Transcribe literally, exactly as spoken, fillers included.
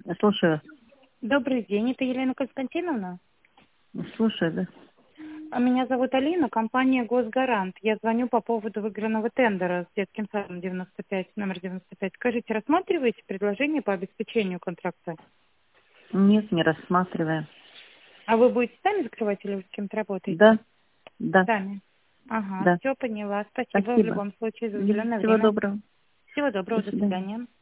Я слушаю. Добрый день, это Елена Константиновна. Слушаю, да. А Меня зовут Алина, компания «Госгарант». Я звоню по поводу выигранного тендера с детским садом девяносто пять, номер девяносто пять. Скажите, рассматриваете предложение по обеспечению контракта? Нет, не рассматриваем. А вы будете сами закрывать или вы с кем-то работаете? Да, да, Сами. Ага, да. все поняла. Спасибо в Спасибо. любом случае за Мгм. уделенное Всего время. доброго. Всего До доброго, до свидания. свидания.